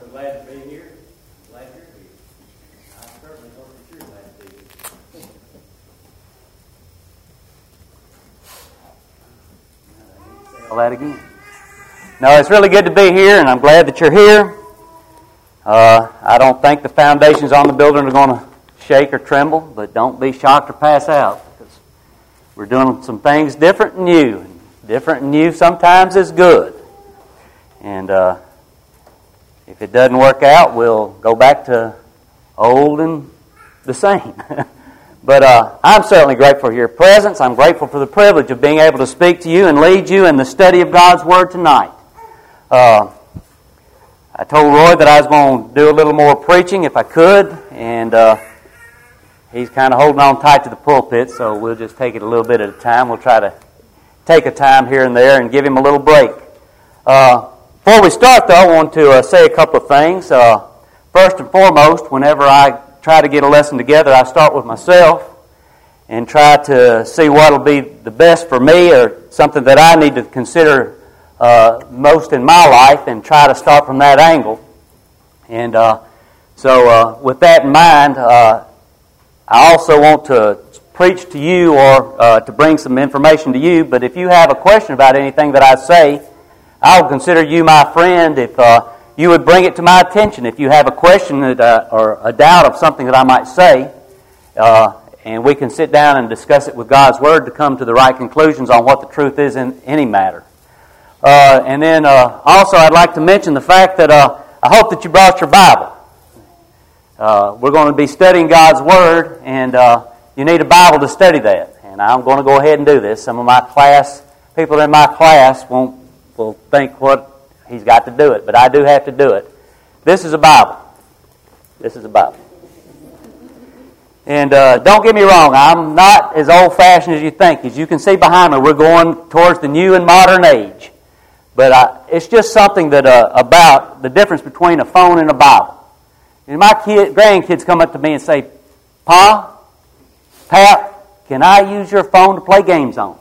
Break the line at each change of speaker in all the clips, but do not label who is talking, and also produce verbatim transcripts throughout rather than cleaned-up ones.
glad to be here. I'm glad you're here. I certainly hope that you're glad to be here. Say all that again. No, it's really good to be here, and I'm glad that you're here. Uh, I don't think the foundations on the building are going to shake or tremble, but don't be shocked or pass out, because we're doing some things different and new. Different and new sometimes is good. And uh, if it doesn't work out, we'll go back to old and the same. But uh, I'm certainly grateful for your presence. I'm grateful for the privilege of being able to speak to you and lead you in the study of God's Word tonight. Uh, I told Roy that I was going to do a little more preaching if I could, and uh, he's kind of holding on tight to the pulpit, so we'll just take it a little bit at a time. We'll try to take a time here and there and give him a little break. Uh, before we start, though, I want to uh, say a couple of things. Uh, first and foremost, whenever I try to get a lesson together, I start with myself and try to see what will be the best for me or something that I need to consider uh, most in my life, and try to start from that angle. And uh, so uh, with that in mind, uh, I also want to preach to you or uh, to bring some information to you, but if you have a question about anything that I say, I will consider you my friend if uh, you would bring it to my attention. If you have a question that, uh, or a doubt of something that I might say, uh, and we can sit down and discuss it with God's Word to come to the right conclusions on what the truth is in any matter. Uh, and then uh, also I'd like to mention the fact that uh, I hope that you brought your Bible. Uh, we're going to be studying God's Word, and uh, you need a Bible to study that. And I'm going to go ahead and do this. Some of my class, people in my class won't will think what he's got to do it, but I do have to do it. This is a Bible. This is a Bible. And uh, don't get me wrong, I'm not as old-fashioned as you think. As you can see behind me, we're going towards the new and modern age. But uh, it's just something that uh, about the difference between a phone and a Bible. And my kid, grandkids come up to me and say, "Pa, Pap, can I use your phone to play games on?"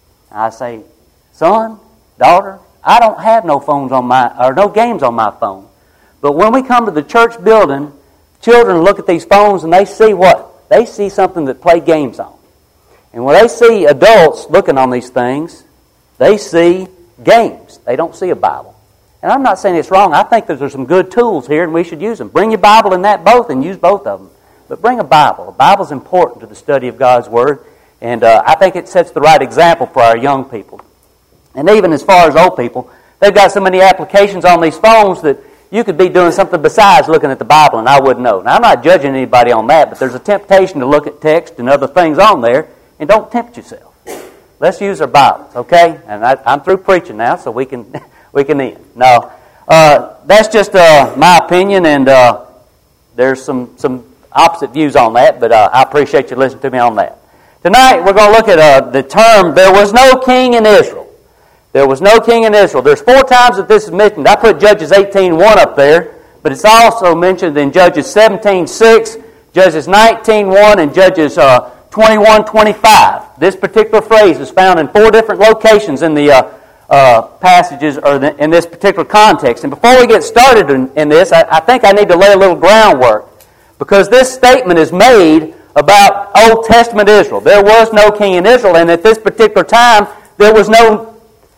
I say, "Son, daughter, I don't have no phones on my or no games on my phone. But when we come to the church building, children look at these phones and they see what? They see something that play games on. And when they see adults looking on these things, they see games. They don't see a Bible. And I'm not saying it's wrong. I think that there's some good tools here and we should use them. Bring your Bible in that both and use both of them. But bring a Bible. A Bible's important to the study of God's Word. And uh, I think it sets the right example for our young people. And even as far as old people, they've got so many applications on these phones that you could be doing something besides looking at the Bible and I wouldn't know. Now, I'm not judging anybody on that, but there's a temptation to look at text and other things on there, and don't tempt yourself. Let's use our Bibles, okay? And I, I'm through preaching now, so we can we can end. No, uh, that's just uh, my opinion, and uh, there's some, some opposite views on that, but uh, I appreciate you listening to me on that. Tonight, we're going to look at uh, the term, there was no king in Israel. There was no king in Israel. There's four times that this is mentioned. I put Judges eighteen one up there, but it's also mentioned in Judges seventeen six, Judges nineteen one, and Judges uh, twenty-one twenty-five. This particular phrase is found in four different locations in the uh, uh, passages or the, in this particular context. And before we get started in, in this, I, I think I need to lay a little groundwork, because this statement is made about Old Testament Israel. There was no king in Israel, and at this particular time, there was no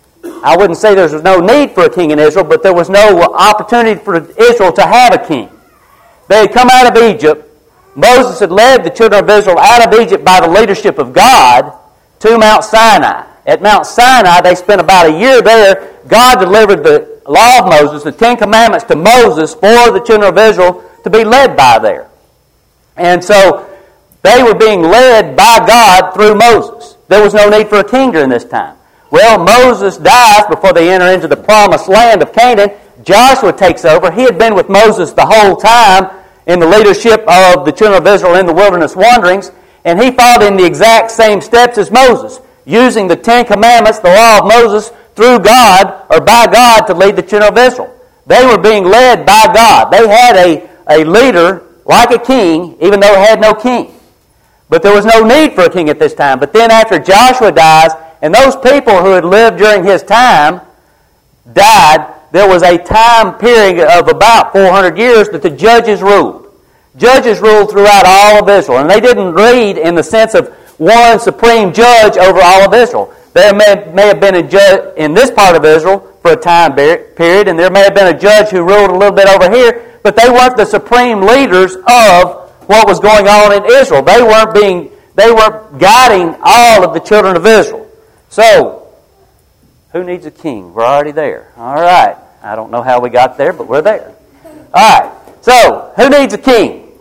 I wouldn't say there was no need for a king in Israel, but there was no opportunity for Israel to have a king. They had come out of Egypt. Moses had led the children of Israel out of Egypt by the leadership of God to Mount Sinai. At Mount Sinai, they spent about a year there. God delivered the law of Moses, the Ten Commandments, to Moses for the children of Israel to be led by there. And so they were being led by God through Moses. There was no need for a king during this time. Well, Moses dies before they enter into the promised land of Canaan. Joshua takes over. He had been with Moses the whole time in the leadership of the children of Israel in the wilderness wanderings, and he followed in the exact same steps as Moses, using the Ten Commandments, the law of Moses, through God, or by God, to lead the children of Israel. They were being led by God. They had a, a leader like a king, even though they had no king. But there was no need for a king at this time. But then after Joshua dies, and those people who had lived during his time died, there was a time period of about four hundred years that the judges ruled. Judges ruled throughout all of Israel, and they didn't read in the sense of one supreme judge over all of Israel. There may, may have been a judge in this part of Israel for a time period, and there may have been a judge who ruled a little bit over here, but they weren't the supreme leaders of what was going on in Israel. They weren't being, they weren't guiding all of the children of Israel. So, who needs a king? We're already there. All right. I don't know how we got there, but we're there. All right. So, who needs a king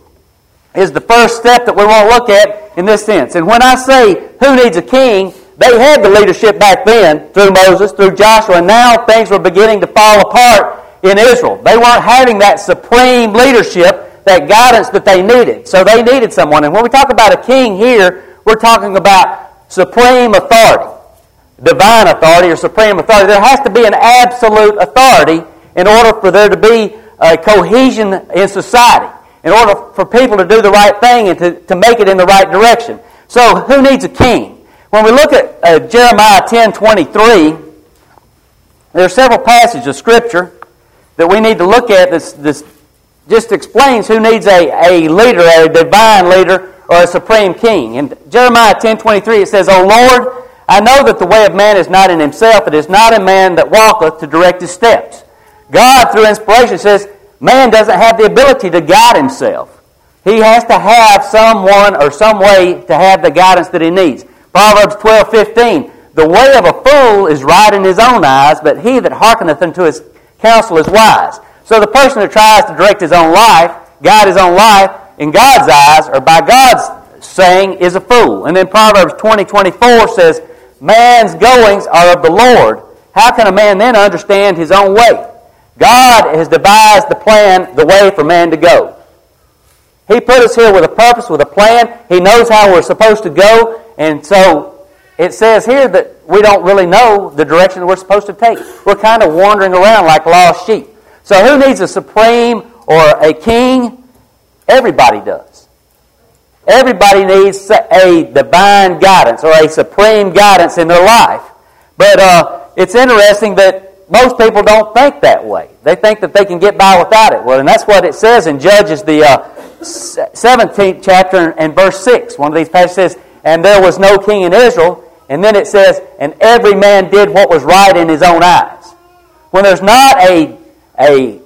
is the first step that we want to look at in this sense. And when I say who needs a king, they had the leadership back then through Moses, through Joshua, and now things were beginning to fall apart in Israel. They weren't having that supreme leadership, that guidance that they needed. So they needed someone. And when we talk about a king here, we're talking about supreme authority, divine authority or supreme authority. There has to be an absolute authority in order for there to be a cohesion in society, in order for people to do the right thing and to, to make it in the right direction. So who needs a king? When we look at uh, Jeremiah ten twenty-three, there are several passages of Scripture that we need to look at. This, this just explains who needs a, a leader, a divine leader, or a supreme king. In Jeremiah ten twenty-three, it says, O Lord, I know that the way of man is not in himself. It is not in man that walketh to direct his steps. God, through inspiration, says man doesn't have the ability to guide himself. He has to have someone or some way to have the guidance that he needs. Proverbs twelve fifteen, the way of a fool is right in his own eyes, but he that hearkeneth unto his counsel is wise. So the person that tries to direct his own life, guide his own life, in God's eyes, or by God's saying, is a fool. And then Proverbs twenty twenty-four says, man's goings are of the Lord. How can a man then understand his own way? God has devised the plan, the way for man to go. He put us here with a purpose, with a plan. He knows how we're supposed to go. And so it says here that we don't really know the direction that we're supposed to take. We're kind of wandering around like lost sheep. So who needs a supreme or a king? Everybody does. Everybody needs a divine guidance or a supreme guidance in their life. But uh, it's interesting that most people don't think that way. They think that they can get by without it. Well, and that's what it says in Judges, the uh, seventeenth chapter and verse six. One of these passages says, and there was no king in Israel. And then it says, and every man did what was right in his own eyes. When there's not a, a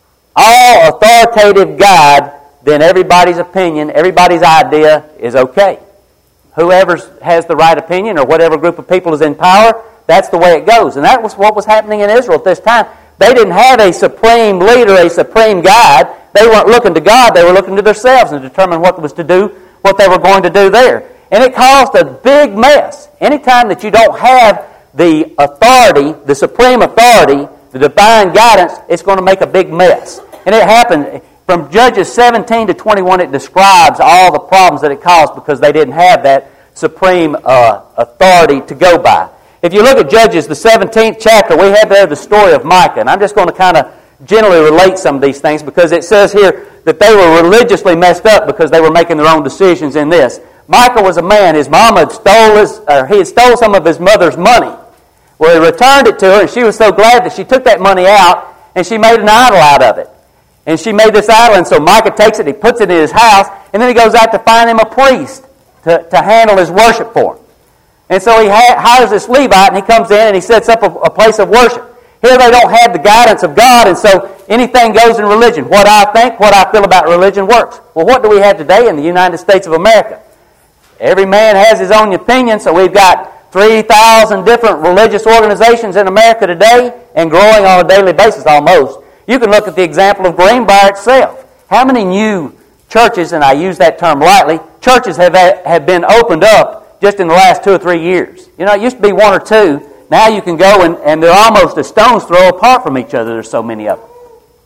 all-authoritative God, then everybody's opinion, everybody's idea is okay. Whoever has the right opinion or whatever group of people is in power, that's the way it goes. And that was what was happening in Israel at this time. They didn't have a supreme leader, a supreme guide. They weren't looking to God. They were looking to themselves and determine what was to do, what they were going to do there. And it caused a big mess. Anytime that you don't have the authority, the supreme authority, the divine guidance, it's going to make a big mess. And it happened from Judges seventeen to twenty-one. It describes all the problems that it caused because they didn't have that supreme uh, authority to go by. If you look at Judges, the seventeenth chapter, we have there the story of Micah. And I'm just going to kind of generally relate some of these things because it says here that they were religiously messed up because they were making their own decisions in this. Micah was a man. His mom had stole his, or he had stole some of his mother's money. Well, he returned it to her, and she was so glad that she took that money out, and she made an idol out of it. And she made this idol, and so Micah takes it, he puts it in his house, and then he goes out to find him a priest to, to handle his worship for him. And so he ha- hires this Levite, and he comes in, and he sets up a, a place of worship. Here they don't have the guidance of God, and so anything goes in religion. What I think, what I feel about religion works. Well, what do we have today in the United States of America? Every man has his own opinion, so we've got three thousand different religious organizations in America today and growing on a daily basis almost. You can look at the example of Greenbrier itself. How many new churches, and I use that term lightly, churches have have been opened up just in the last two or three years? You know, it used to be one or two. Now you can go and, and they're almost a stone's throw apart from each other. There's so many of them.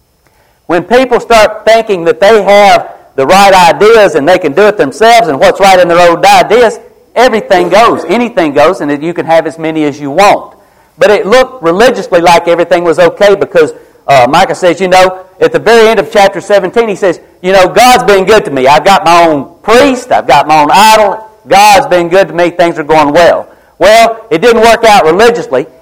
When people start thinking that they have the right ideas and they can do it themselves and what's right in their own ideas, everything goes. Anything goes, and you can have as many as you want. But it looked religiously like everything was okay because uh, Micah says, you know, at the very end of chapter seventeen, he says, you know, God's been good to me. I've got my own priest. I've got my own idol. God's been good to me. Things are going well. Well, it didn't work out religiously.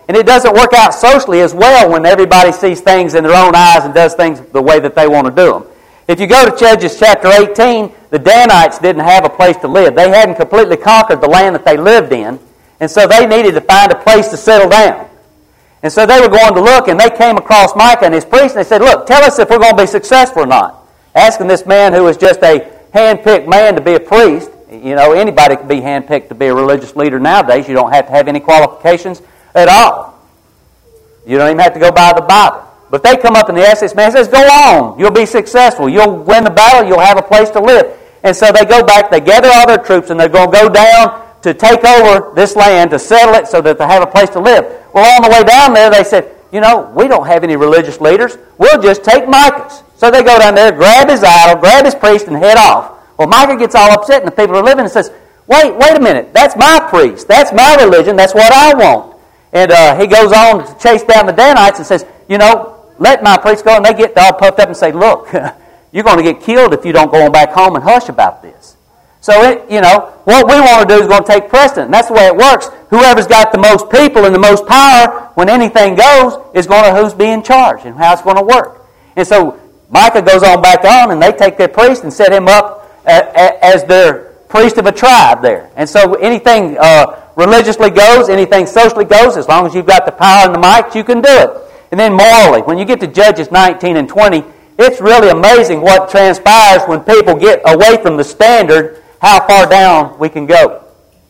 And it doesn't work out socially as well when everybody sees things in their own eyes and does things the way that they want to do them. If you go to Judges chapter eighteen, the Danites didn't have a place to live. They hadn't completely conquered the land that they lived in, and so they needed to find a place to settle down. And so they were going to look, and they came across Micah and his priest, and they said, look, tell us if we're going to be successful or not. Asking this man who was just a hand-picked man to be a priest. You know, anybody can be hand-picked to be a religious leader nowadays. You don't have to have any qualifications at all. You don't even have to go by the Bible. But they come up and they ask this man, and says, go on, you'll be successful. You'll win the battle, you'll have a place to live. And so they go back, they gather all their troops, and they're going to go down to take over this land, to settle it so that they have a place to live. Well, on the way down there, they said, you know, we don't have any religious leaders. We'll just take Micah's. So they go down there, grab his idol, grab his priest, and head off. Well, Micah gets all upset, and the people are living and says, wait, wait a minute. That's my priest. That's my religion. That's what I want. And uh, he goes on to chase down the Danites and says, you know, let my priest go. And they get all puffed up and say, look, you're going to get killed if you don't go on back home and hush about this. So, it, you know, what we want to do is going to take precedent. And that's the way it works. Whoever's got the most people and the most power, when anything goes, is going to who's being charged and how it's going to work. And so Micah goes on back on, and they take their priest and set him up as their priest of a tribe there. And so anything uh, religiously goes, anything socially goes, as long as you've got the power and the might, you can do it. And then morally, when you get to Judges nineteen and twenty, it's really amazing what transpires when people get away from the standard, how far down we can go.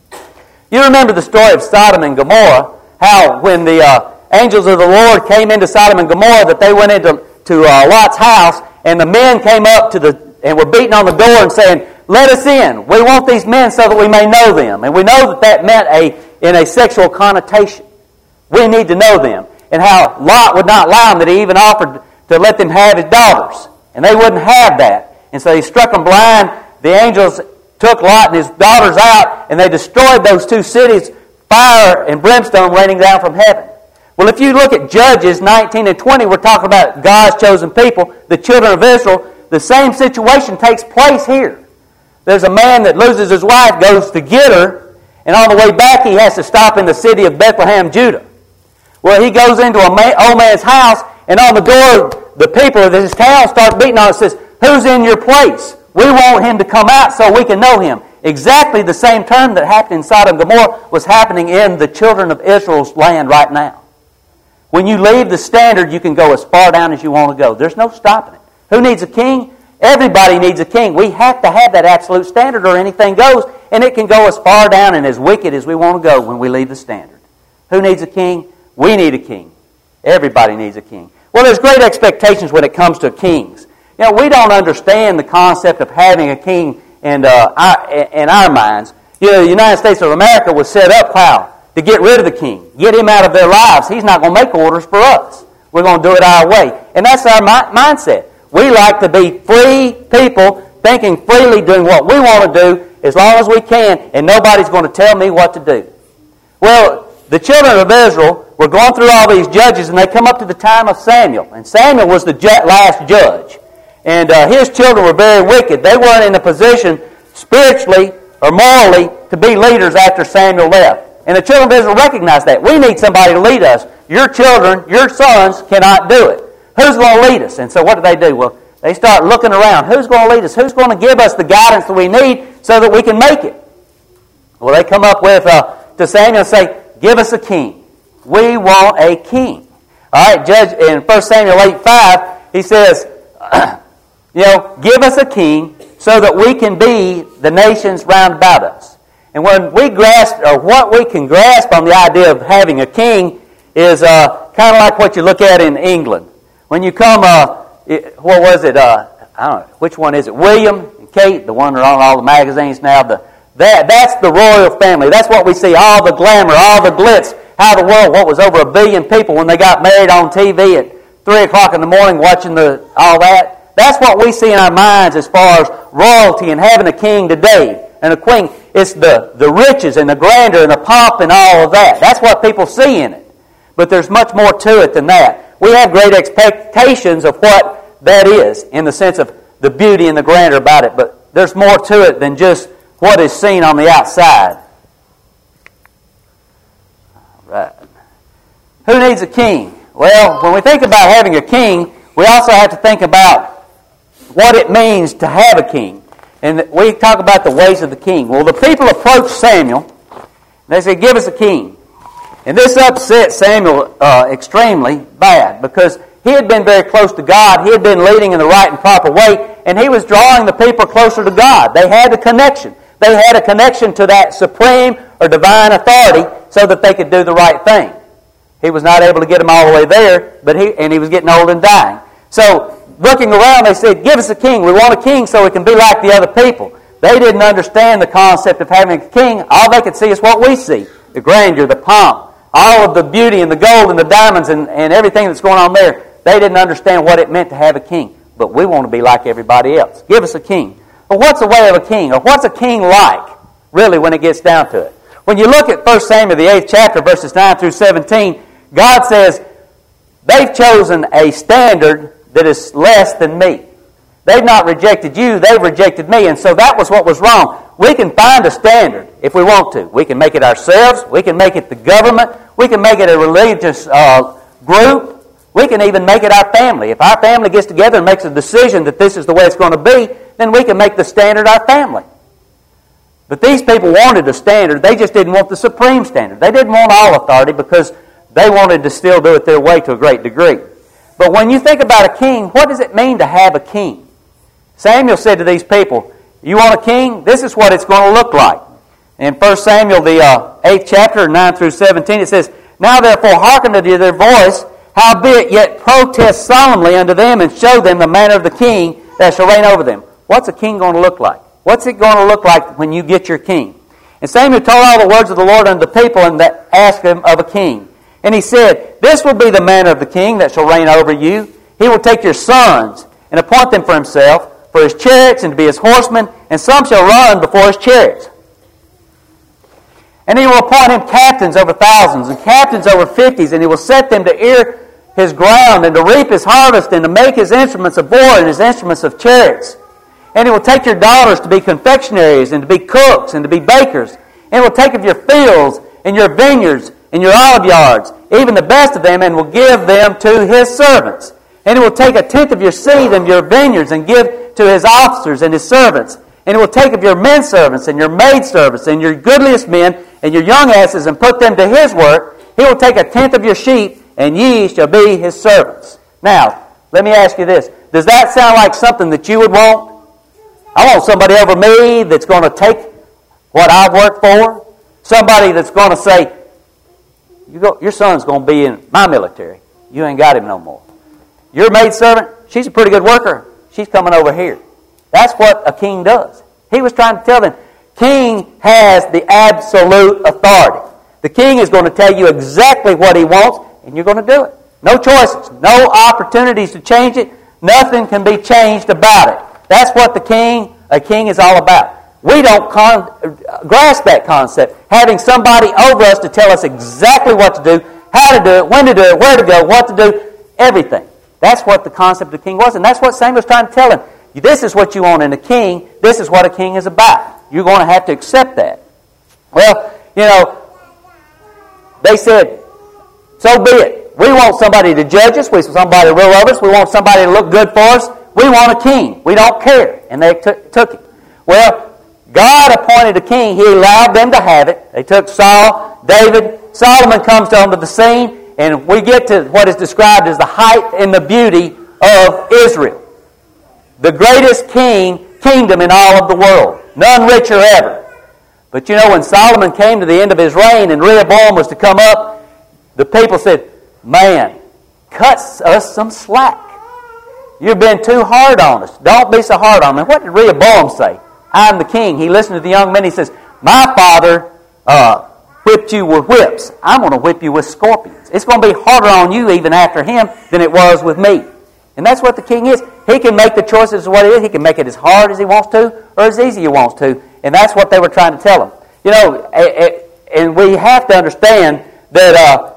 You remember the story of Sodom and Gomorrah, how when the uh, angels of the Lord came into Sodom and Gomorrah, that they went into to uh, Lot's house, and the men came up to the and were beating on the door and saying, let us in. We want these men so that we may know them. And we know that that meant a in a sexual connotation. We need to know them. And how Lot would not allow them, that he even offered to let them have his daughters. And they wouldn't have that. And so he struck them blind. The angels took Lot and his daughters out, and they destroyed those two cities, fire and brimstone raining down from heaven. Well, if you look at Judges nineteen and twenty, we're talking about God's chosen people, the children of Israel. The same situation takes place here. There's a man that loses his wife, goes to get her, and on the way back he has to stop in the city of Bethlehem, Judah. Well, he goes into a man, old man's house, and on the door, the people of his town start beating on it and says, who's in your place? We want him to come out so we can know him. Exactly the same term that happened in Sodom and Gomorrah was happening in the children of Israel's land right now. When you leave the standard, you can go as far down as you want to go. There's no stopping it. Who needs a king? Everybody needs a king. We have to have that absolute standard or anything goes, and it can go as far down and as wicked as we want to go when we leave the standard. Who needs a king? We need a king. Everybody needs a king. Well, there's great expectations when it comes to kings. You know, we don't understand the concept of having a king in, uh, our, in our minds. You know, the United States of America was set up how? To get rid of the king. Get him out of their lives. He's not going to make orders for us. We're going to do it our way. And that's our mi- mindset. We like to be free people, thinking freely, doing what we want to do as long as we can, and nobody's going to tell me what to do. Well, the children of Israel were going through all these judges, and they come up to the time of Samuel. And Samuel was the ju- last judge. And uh, his children were very wicked. They weren't in a position spiritually or morally to be leaders after Samuel left. And the children of Israel recognized that. We need somebody to lead us. Your children, your sons cannot do it. Who's going to lead us? And so what do they do? Well, they start looking around. Who's going to lead us? Who's going to give us the guidance that we need so that we can make it? Well, they come up with uh, to Samuel and say, give us a king. We want a king. All right, Judge, in First Samuel eight five, he says, you know, give us a king so that we can be the nations round about us. And when we grasp, or what we can grasp on the idea of having a king is uh, kind of like what you look at in England. When you come, uh, it, what was it? Uh, I don't know, which one is it? William and Kate, the one that are on all the magazines now. The that that's the royal family. That's what we see, all the glamour, all the glitz. How the world, what was over a billion people when they got married on T V at three o'clock in the morning watching the all that. That's what we see in our minds as far as royalty and having a king today and a queen. It's the, the riches and the grandeur and the pomp and all of that. That's what people see in it. But there's much more to it than that. We have great expectations of what that is in the sense of the beauty and the grandeur about it. But there's more to it than just what is seen on the outside. All right. Who needs a king? Well, when we think about having a king, we also have to think about what it means to have a king. And we talk about the ways of the king. Well, the people approached Samuel. They said, give us a king. And this upset Samuel uh, extremely bad because he had been very close to God. He had been leading in the right and proper way, and he was drawing the people closer to God. They had a connection. They had a connection to that supreme or divine authority so that they could do the right thing. He was not able to get them all the way there, but he and he was getting old and dying. So, looking around, they said, give us a king. We want a king so we can be like the other people. They didn't understand the concept of having a king. All they could see is what we see. The grandeur, the pomp, all of the beauty and the gold and the diamonds and, and everything that's going on there. They didn't understand what it meant to have a king. But we want to be like everybody else. Give us a king. But what's the way of a king? Or what's a king like, really, when it gets down to it? When you look at First Samuel, the eighth chapter, verses nine through seventeen, God says, they've chosen a standard that is less than me. They've not rejected you, they've rejected me. And so that was what was wrong. We can find a standard if we want to. We can make it ourselves. We can make it the government. We can make it a religious uh, group. We can even make it our family. If our family gets together and makes a decision that this is the way it's going to be, then we can make the standard our family. But these people wanted a standard. They just didn't want the supreme standard. They didn't want all authority because they wanted to still do it their way to a great degree. But when you think about a king, what does it mean to have a king? Samuel said to these people, you want a king? This is what it's going to look like. In First Samuel, the uh, eighth chapter, nine through seventeen, it says, now therefore hearken unto their voice, howbeit yet protest solemnly unto them, and show them the manner of the king that shall reign over them. What's a king going to look like? What's it going to look like when you get your king? And Samuel told all the words of the Lord unto the people, and that asked them of a king. And he said, this will be the manner of the king that shall reign over you. He will take your sons, and appoint them for himself, for his chariots, and to be his horsemen, and some shall run before his chariots. And he will appoint him captains over thousands, and captains over fifties, and he will set them to ear his ground, and to reap his harvest, and to make his instruments of war, and his instruments of chariots. And he will take your daughters to be confectionaries, and to be cooks, and to be bakers. And he will take of your fields, and your vineyards, and your olive yards, even the best of them, and will give them to his servants. And he will take a tenth of your seed and your vineyards, and give to his officers and his servants. And he will take of your men servants, and your maid servants, and your goodliest men, and your young asses, and put them to his work. He will take a tenth of your sheep, and ye shall be his servants. Now, let me ask you this. Does that sound like something that you would want? I want somebody over me that's going to take what I've worked for. Somebody that's going to say, you go, your son's going to be in my military. You ain't got him no more. Your maidservant, she's a pretty good worker. She's coming over here. That's what a king does. He was trying to tell them, king has the absolute authority. The king is going to tell you exactly what he wants, and you're going to do it. No choices, no opportunities to change it. Nothing can be changed about it. That's what the king, a king is all about. We don't con- grasp that concept. Having somebody over us to tell us exactly what to do, how to do it, when to do it, where to go, what to do, everything. That's what the concept of the king was, and that's what Samuel's trying to tell him. This is what you want in a king. This is what a king is about. You're going to have to accept that. Well, you know, they said, so be it. We want somebody to judge us. We want somebody to rule over us. We want somebody to look good for us. We want a king. We don't care. And they t- took it. Well, God appointed a king. He allowed them to have it. They took Saul, David. Solomon comes onto the scene, and we get to what is described as the height and the beauty of Israel. The greatest king, kingdom in all of the world. None richer ever. But you know, when Solomon came to the end of his reign and Rehoboam was to come up, the people said, man, cut us some slack. You've been too hard on us. Don't be so hard on me. What did Rehoboam say? I'm the king. He listened to the young men. He says, my father uh, whipped you with whips. I'm going to whip you with scorpions. It's going to be harder on you even after him than it was with me. And that's what the king is. He can make the choices of what it is. He can make it as hard as he wants to or as easy as he wants to. And that's what they were trying to tell him. You know, and we have to understand that uh,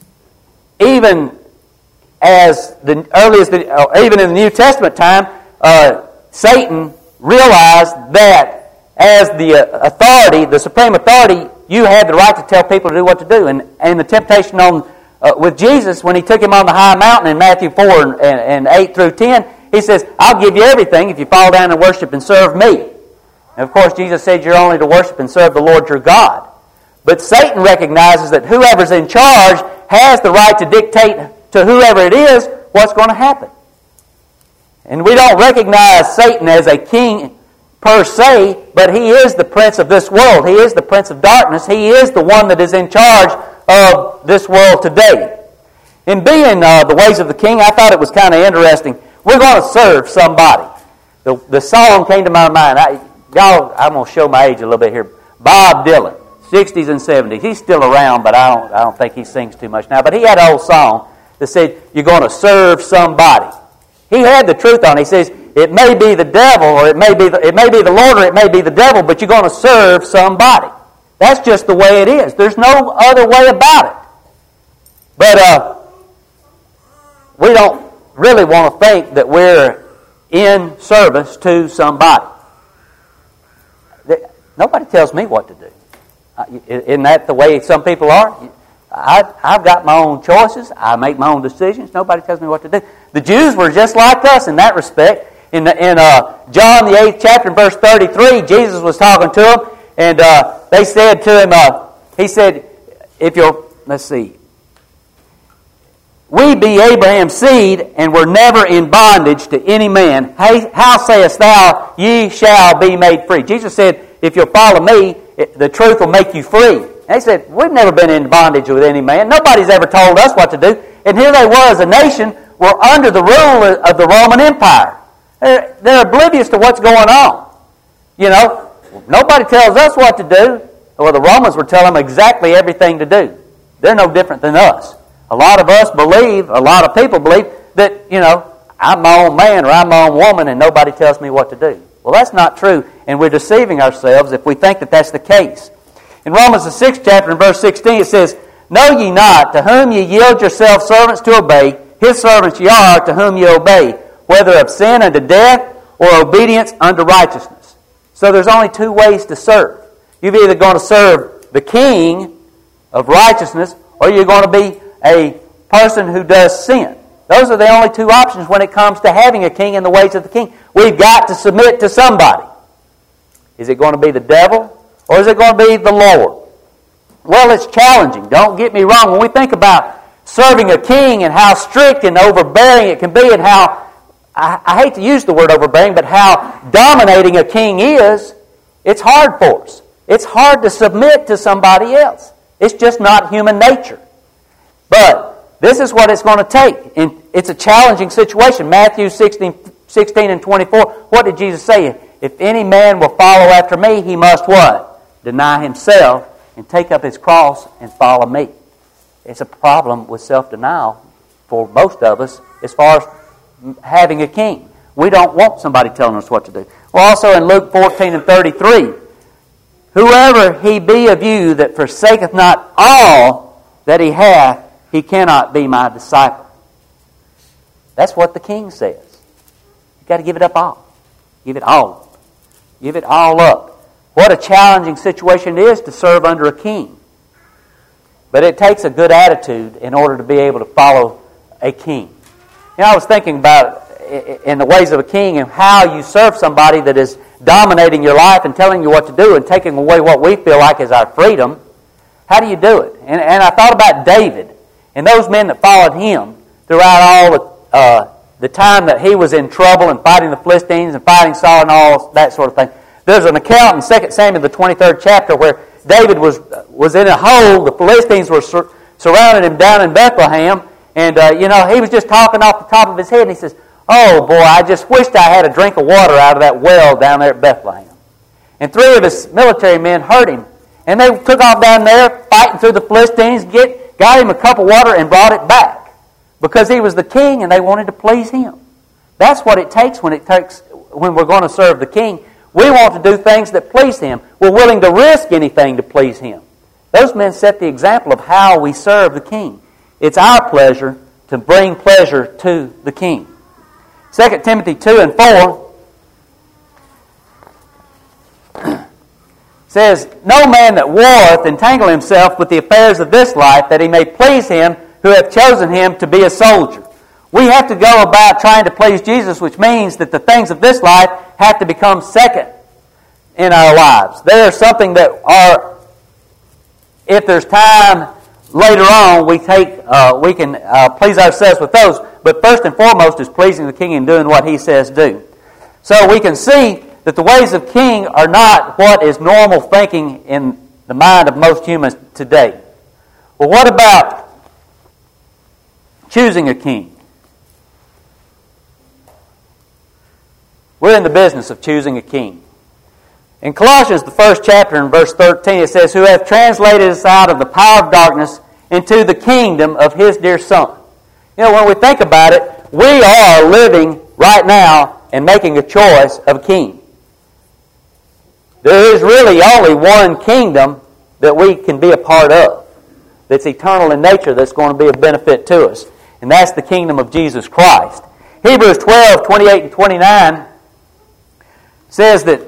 even as the earliest, even in the New Testament time, uh, Satan realized that as the authority, the supreme authority, you had the right to tell people to do what to do. And, and the temptation on uh, with Jesus, when he took him on the high mountain in Matthew four and, and, and eight through ten, he says, I'll give you everything if you fall down and worship and serve me. And of course, Jesus said you're only to worship and serve the Lord your God. But Satan recognizes that whoever's in charge has the right to dictate to whoever it is what's going to happen. And we don't recognize Satan as a king per se, but he is the prince of this world. He is the prince of darkness. He is the one that is in charge of this world today. In being uh, the ways of the king, I thought it was kind of interesting. We're going to serve somebody. The, the song came to my mind. I, y'all, I'm going to show my age a little bit here. Bob Dylan, sixties and seventies. He's still around, but I don't, I don't think he sings too much now. But he had an old song that said, you're going to serve somebody. He had the truth on it. He says, it may be the devil, or it may be the, it may be the Lord, or it may be the devil, but you're going to serve somebody. That's just the way it is. There's no other way about it. But uh, we don't really want to think that we're in service to somebody. Nobody tells me what to do. Isn't that the way some people are? I, I've got my own choices. I make my own decisions. Nobody tells me what to do. The Jews were just like us in that respect. In, the, in uh, John, the eighth chapter, verse thirty-three, Jesus was talking to them, and uh, they said to him, uh, he said, if you'll, let's see, we be Abraham's seed, and were never in bondage to any man. How, how sayest thou, ye shall be made free? Jesus said, if you'll follow me, it, the truth will make you free. They said, we've never been in bondage with any man. Nobody's ever told us what to do. And here they were as a nation, were under the rule of the Roman Empire. They're, they're oblivious to what's going on. You know, nobody tells us what to do. Well, the Romans were telling them exactly everything to do. They're no different than us. A lot of us believe, a lot of people believe, that, you know, I'm my own man or I'm my own woman and nobody tells me what to do. Well, that's not true, and we're deceiving ourselves if we think that that's the case. In Romans the sixth chapter, in verse sixteen, it says, know ye not, to whom ye yield yourselves servants to obey, his servants ye are, to whom ye obey, whether of sin unto death, or obedience unto righteousness. So there's only two ways to serve. You're either going to serve the king of righteousness, or you're going to be a person who does sin. Those are the only two options when it comes to having a king and the ways of the king. We've got to submit to somebody. Is it going to be the devil? Or is it going to be the Lord? Well, it's challenging. Don't get me wrong. When we think about serving a king and how strict and overbearing it can be and how, I, I hate to use the word overbearing, but how dominating a king is, it's hard for us. It's hard to submit to somebody else. It's just not human nature. But this is what it's going to take. And it's a challenging situation. Matthew sixteen, sixteen and twenty-four, what did Jesus say? If any man will follow after me, he must what? Deny himself and take up his cross and follow me. It's a problem with self-denial for most of us as far as having a king. We don't want somebody telling us what to do. Well, also in Luke fourteen and thirty-three, whoever he be of you that forsaketh not all that he hath, he cannot be my disciple. That's what the king says. You've got to give it up all. Give it all. Give it all up. What a challenging situation it is to serve under a king. But it takes a good attitude in order to be able to follow a king. You know, I was thinking about in the ways of a king and how you serve somebody that is dominating your life and telling you what to do and taking away what we feel like is our freedom. How do you do it? And, and I thought about David and those men that followed him throughout all the, uh, the time that he was in trouble and fighting the Philistines and fighting Saul and all that sort of thing. There's an account in Second Samuel, the twenty-third chapter, where David was was in a hole. The Philistines were sur- surrounding him down in Bethlehem. And, uh, you know, he was just talking off the top of his head. And he says, oh, boy, I just wished I had a drink of water out of that well down there at Bethlehem. And three of his military men heard him. And they took off down there, fighting through the Philistines, get, got him a cup of water and brought it back. Because he was the king and they wanted to please him. That's what it takes when it takes when we're going to serve the king. We want to do things that please him. We're willing to risk anything to please him. Those men set the example of how we serve the king. It's our pleasure to bring pleasure to the king. Second Timothy two and four says, no man that warreth entangle himself with the affairs of this life, that he may please him who have chosen him to be a soldier. We have to go about trying to please Jesus, which means that the things of this life have to become second in our lives. They are something that are, if there's time later on, we take, uh, we can uh, please ourselves with those. But first and foremost is pleasing the King and doing what He says do. So we can see that the ways of King are not what is normal thinking in the mind of most humans today. Well, what about choosing a king? We're in the business of choosing a king. In Colossians, the first chapter, in verse thirteen, it says, "Who hath translated us out of the power of darkness into the kingdom of His dear Son." You know, when we think about it, we are living right now and making a choice of a king. There is really only one kingdom that we can be a part of, that's eternal in nature, that's going to be of benefit to us. And that's the kingdom of Jesus Christ. Hebrews twelve, twenty-eight and twenty-nine says that,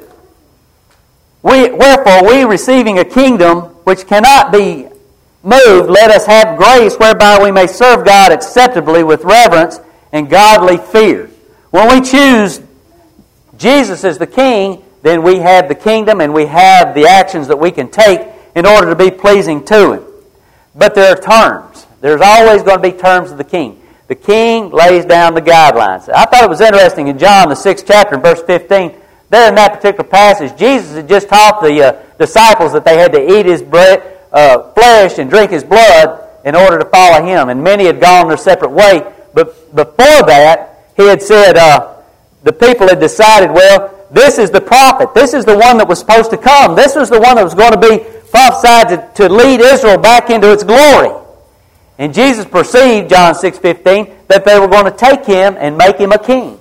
we, "Wherefore we, receiving a kingdom which cannot be moved, let us have grace whereby we may serve God acceptably with reverence and godly fear." When we choose Jesus as the King, then we have the kingdom and we have the actions that we can take in order to be pleasing to Him. But there are terms. There's always going to be terms of the King. The King lays down the guidelines. I thought it was interesting in John, the sixth chapter, in verse fifteen, there in that particular passage, Jesus had just taught the uh, disciples that they had to eat His bread, uh, flesh and drink His blood in order to follow Him. And many had gone their separate way. But before that, He had said, uh, the people had decided, well, this is the prophet. This is the one that was supposed to come. This was the one that was going to be prophesied to, to lead Israel back into its glory. And Jesus perceived, John six fifteen, that they were going to take Him and make Him a king.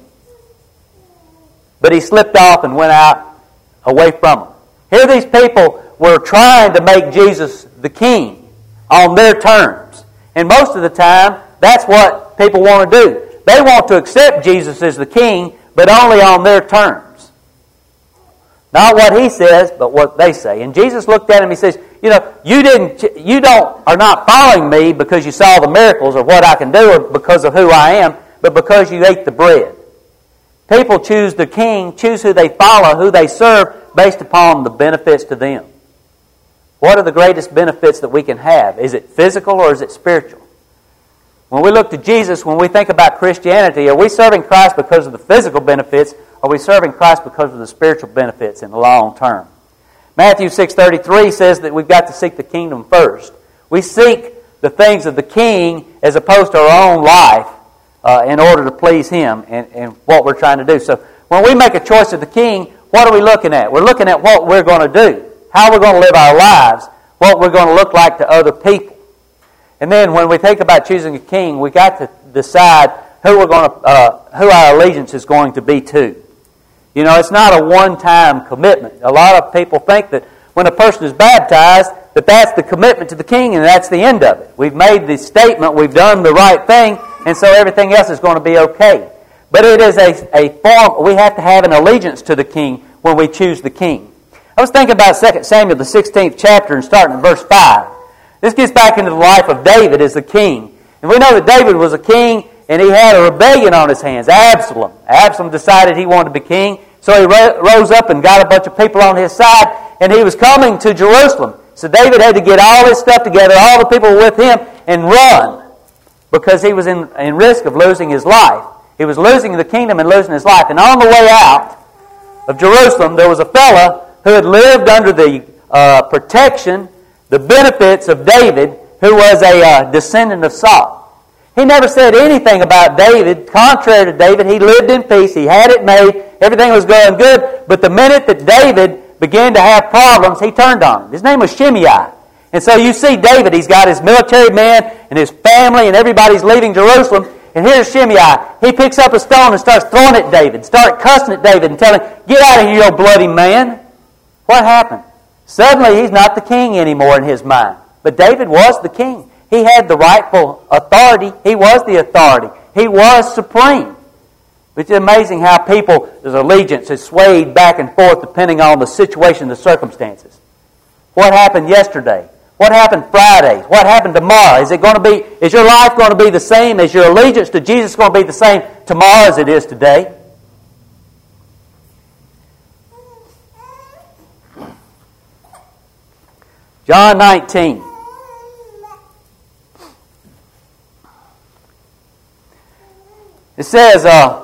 But He slipped off and went out away from them. Here these people were trying to make Jesus the king on their terms. And most of the time, that's what people want to do. They want to accept Jesus as the king, but only on their terms. Not what He says, but what they say. And Jesus looked at him and He says, you know, you didn't, you don't, are not following me because you saw the miracles or what I can do or because of who I am, but because you ate the bread. People choose the king, choose who they follow, who they serve, based upon the benefits to them. What are the greatest benefits that we can have? Is it physical or is it spiritual? When we look to Jesus, when we think about Christianity, are we serving Christ because of the physical benefits, or are we serving Christ because of the spiritual benefits in the long term? Matthew six thirty-three says that we've got to seek the kingdom first. We seek the things of the king as opposed to our own life uh, in order to please Him and, and what we're trying to do. So when we make a choice of the king, what are we looking at? We're looking at what we're going to do, how we're going to live our lives, what we're going to look like to other people. And then when we think about choosing a king, we got to decide who we're going to, uh, who our allegiance is going to be to. You know, it's not a one-time commitment. A lot of people think that when a person is baptized, that that's the commitment to the king and that's the end of it. We've made the statement, we've done the right thing, and so everything else is going to be okay. But it is a, a form, we have to have an allegiance to the king when we choose the king. I was thinking about Second Samuel, the sixteenth chapter, and starting in verse five. This gets back into the life of David as the king. And we know that David was a king, and he had a rebellion on his hands, Absalom. Absalom decided he wanted to be king, so he rose up and got a bunch of people on his side, and he was coming to Jerusalem. So David had to get all his stuff together, all the people with him, and run, because he was in, in risk of losing his life. He was losing the kingdom and losing his life. And on the way out of Jerusalem, there was a fellow who had lived under the uh, protection, the benefits of David, who was a uh, descendant of Saul. He never said anything about David. Contrary to David, he lived in peace. He had it made. Everything was going good. But the minute that David began to have problems, he turned on him. His name was Shimei. And so you see David, he's got his military men and his family, and everybody's leaving Jerusalem. And here's Shimei. He picks up a stone and starts throwing at David, start cussing at David and telling him, "Get out of here, you bloody man." What happened? Suddenly he's not the king anymore in his mind. But David was the king. He had the rightful authority. He was the authority. He was supreme. It's amazing how people's allegiance is swayed back and forth depending on the situation, the circumstances. What happened yesterday What happened Friday? What happened tomorrow? Is it going to be? Is your life going to be the same? Is your allegiance to Jesus going to be the same tomorrow as it is today? John nineteen. It says, uh,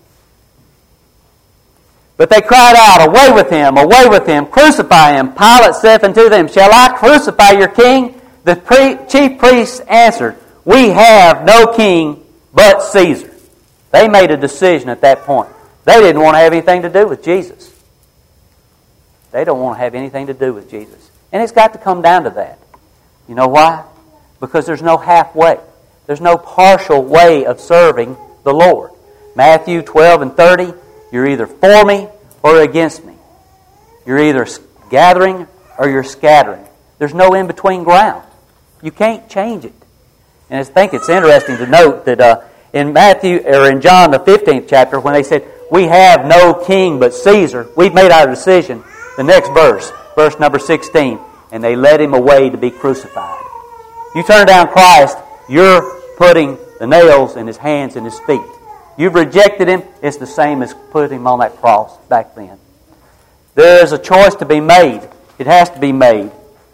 but they cried out, Away with him, away with him, crucify him. Pilate saith unto them, Shall I crucify your king? The pre- chief priests answered, We have no king but Caesar. They made a decision at that point. They didn't want to have anything to do with Jesus. They don't want to have anything to do with Jesus. And it's got to come down to that. You know why? Because there's no halfway. There's no partial way of serving the Lord. Matthew twelve and thirty, you're either for me or against me. You're either gathering or you're scattering. There's no in-between ground. You can't change it. And I think it's interesting to note that uh, in Matthew or in John the fifteenth chapter, when they said, We have no king but Caesar, we've made our decision. The next verse, verse number sixteen, and they led him away to be crucified. You turn down Christ, you're putting the nails in his hands and his feet. You've rejected him, it's the same as putting him on that cross back then. There's a choice to be made. It has to be made.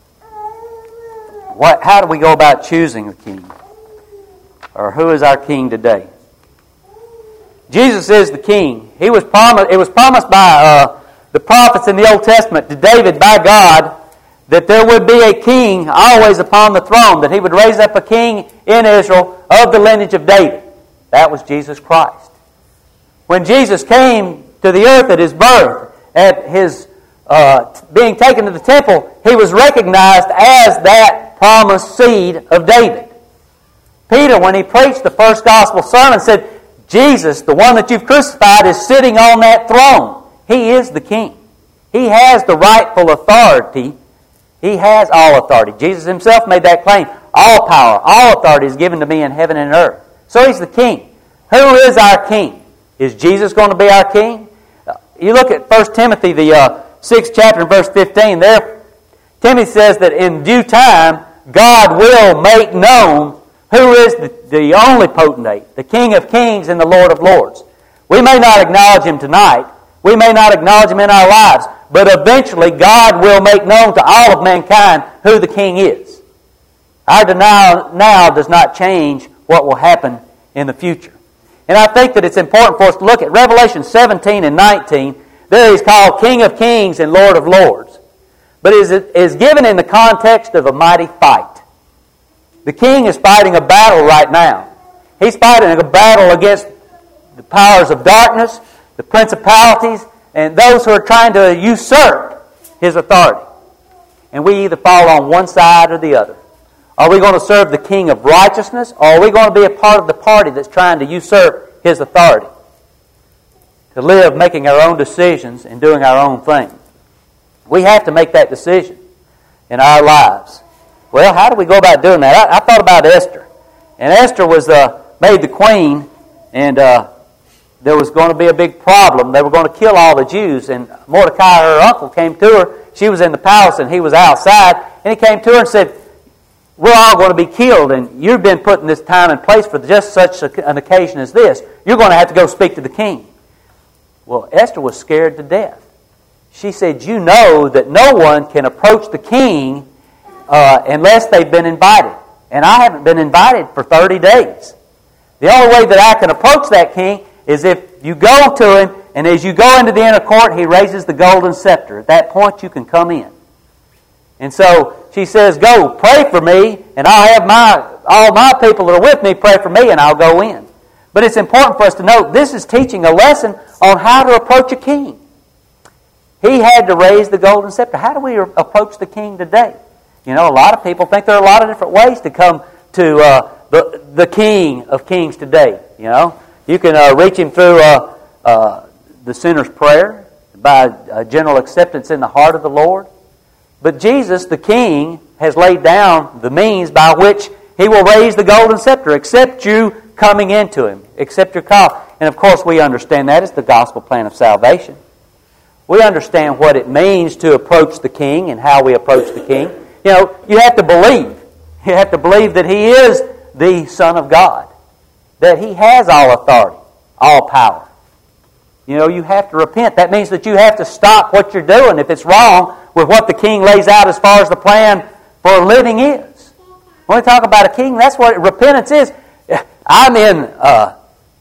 What? How do we go about choosing the king? Or who is our king today? Jesus is the king. He was promised. It was promised by uh, the prophets in the Old Testament to David by God that there would be a king always upon the throne, that he would raise up a king in Israel of the lineage of David. That was Jesus Christ. When Jesus came to the earth at his birth, at his uh, being taken to the temple, he was recognized as that promised seed of David. Peter, when he preached the first gospel sermon, said, Jesus, the one that you've crucified, is sitting on that throne. He is the king. He has the rightful authority. He has all authority. Jesus himself made that claim. All power, all authority is given to me in heaven and earth. So he's the king. Who is our king? Is Jesus going to be our king? You look at First Timothy, the uh, sixth chapter, verse fifteen. There, Timothy says that in due time, God will make known who is the, the only potentate, the King of kings and the Lord of lords. We may not acknowledge him tonight. We may not acknowledge him in our lives. But eventually, God will make known to all of mankind who the king is. Our denial now does not change what will happen in the future. And I think that it's important for us to look at Revelation seventeen and nineteen. There he's called King of Kings and Lord of Lords. But it is given in the context of a mighty fight. The king is fighting a battle right now. He's fighting a battle against the powers of darkness, the principalities, and those who are trying to usurp his authority. And we either fall on one side or the other. Are we going to serve the king of righteousness, or are we going to be a part of the party that's trying to usurp his authority? To live making our own decisions and doing our own thing. We have to make that decision in our lives. Well, how do we go about doing that? I, I thought about Esther. And Esther was uh, made the queen, and uh, there was going to be a big problem. They were going to kill all the Jews, and Mordecai, her uncle, came to her. She was in the palace, and he was outside, and he came to her and said, we're all going to be killed, and you've been put in this time and place for just such an occasion as this. You're going to have to go speak to the king. Well, Esther was scared to death. She said, you know that no one can approach the king uh, unless they've been invited. And I haven't been invited for thirty days. The only way that I can approach that king is if you go to him, and as you go into the inner court, he raises the golden scepter. At that point, you can come in. And so she says, go, pray for me, and I'll have my all my people that are with me pray for me, and I'll go in. But it's important for us to note, this is teaching a lesson on how to approach a king. He had to raise the golden scepter. How do we approach the king today? You know, a lot of people think there are a lot of different ways to come to uh, the, the king of kings today. You know, you can uh, reach him through uh, uh, the sinner's prayer, by uh, general acceptance in the heart of the Lord. But Jesus, the king, has laid down the means by which he will raise the golden scepter, except you coming into him, except your call. And of course we understand that as the gospel plan of salvation. We understand what it means to approach the king and how we approach the king. You know, you have to believe. You have to believe that He is the Son of God. That He has all authority, all power. You know, you have to repent. That means that you have to stop what you're doing if it's wrong with what the king lays out as far as the plan for living is. When we talk about a king, that's what repentance is. I'm in uh,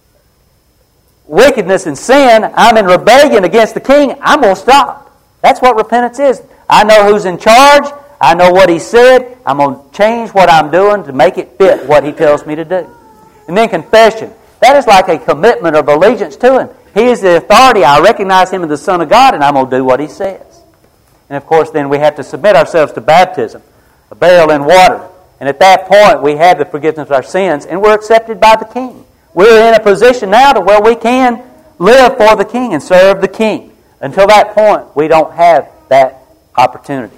wickedness and sin. I'm in rebellion against the king. I'm going to stop. That's what repentance is. I know who's in charge. I know what He said. I'm going to change what I'm doing to make it fit what He tells me to do. And then confession. That is like a commitment of allegiance to Him. He is the authority. I recognize Him as the Son of God, and I'm going to do what He says. And of course, then we have to submit ourselves to baptism, a burial in water. And at that point, we have the forgiveness of our sins, and we're accepted by the King. We're in a position now to where we can live for the King and serve the King. Until that point, we don't have that opportunity.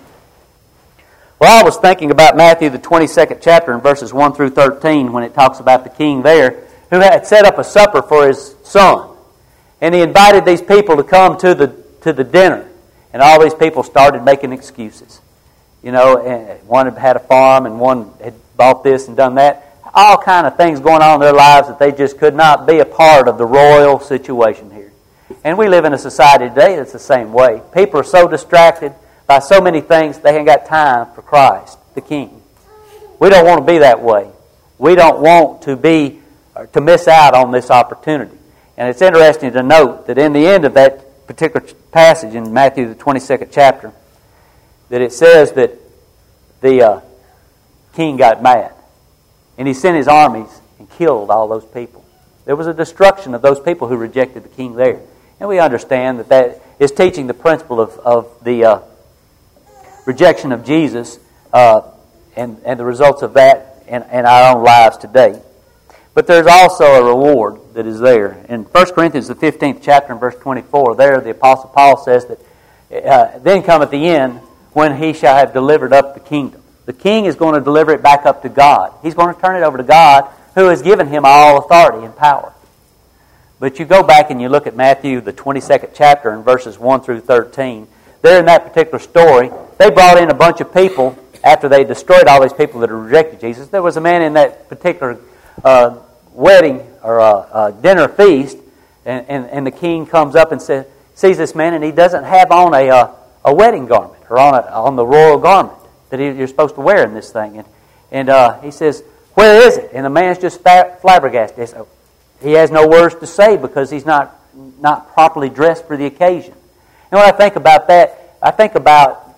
Well, I was thinking about Matthew, the twenty-second chapter, in verses one through thirteen, when it talks about the king there, who had set up a supper for his son. And he invited these people to come to the to the dinner. And all these people started making excuses. You know, and one had had a farm, and one had bought this and done that. All kind of things going on in their lives that they just could not be a part of the royal situation here. And we live in a society today that's the same way. People are so distracted by so many things, they ain't got time for Christ, the King. We don't want to be that way. We don't want to be to miss out on this opportunity. And it's interesting to note that in the end of that particular passage in Matthew, the twenty-second chapter, that it says that the uh, king got mad. And he sent his armies and killed all those people. There was a destruction of those people who rejected the king there. And we understand that that is teaching the principle of, of the uh, rejection of Jesus uh, and, and the results of that in, in our own lives today. But there's also a reward that is there. In First Corinthians, the fifteenth chapter, and verse twenty-four, there the Apostle Paul says that uh, then cometh the end when he shall have delivered up the kingdom. The king is going to deliver it back up to God. He's going to turn it over to God, who has given him all authority and power. But you go back and you look at Matthew, the twenty-second chapter, and verses one through thirteen. There in that particular story, they brought in a bunch of people after they destroyed all these people that had rejected Jesus. There was a man in that particular uh, wedding or uh, uh, dinner feast, and, and, and the king comes up and says, sees this man, and he doesn't have on a uh, a wedding garment or on a, on the royal garment that he, you're supposed to wear in this thing. And, and uh, he says, where is it? And the man's just flabbergasted. So he has no words to say because he's not not properly dressed for the occasion. And when I think about that, I think about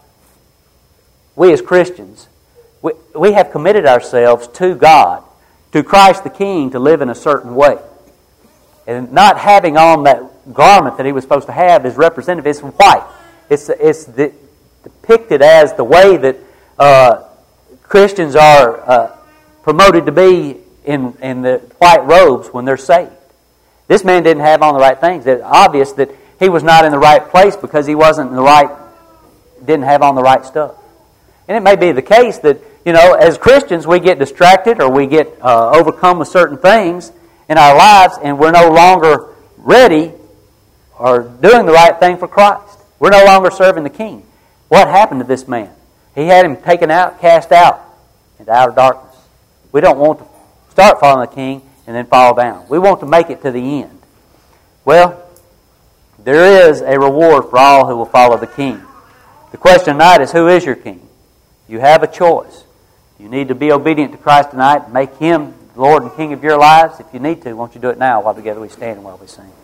we as Christians, we, we have committed ourselves to God, to Christ the King, to live in a certain way. And not having on that garment that he was supposed to have is representative. It's white. It's, it's the, depicted as the way that uh, Christians are uh, promoted to be in, in the white robes when they're saved. This man didn't have on the right things. It's obvious that he was not in the right place because he wasn't in the right, didn't have on the right stuff. And it may be the case that, you know, as Christians we get distracted or we get uh, overcome with certain things in our lives and we're no longer ready or doing the right thing for Christ. We're no longer serving the King. What happened to this man? He had him taken out, cast out into outer darkness. We don't want to start following the King and then fall down. We want to make it to the end. Well, there is a reward for all who will follow the King. The question tonight is, who is your King? You have a choice. You need to be obedient to Christ tonight and make Him the Lord and King of your lives. If you need to, won't you do it now while together we stand and while we sing.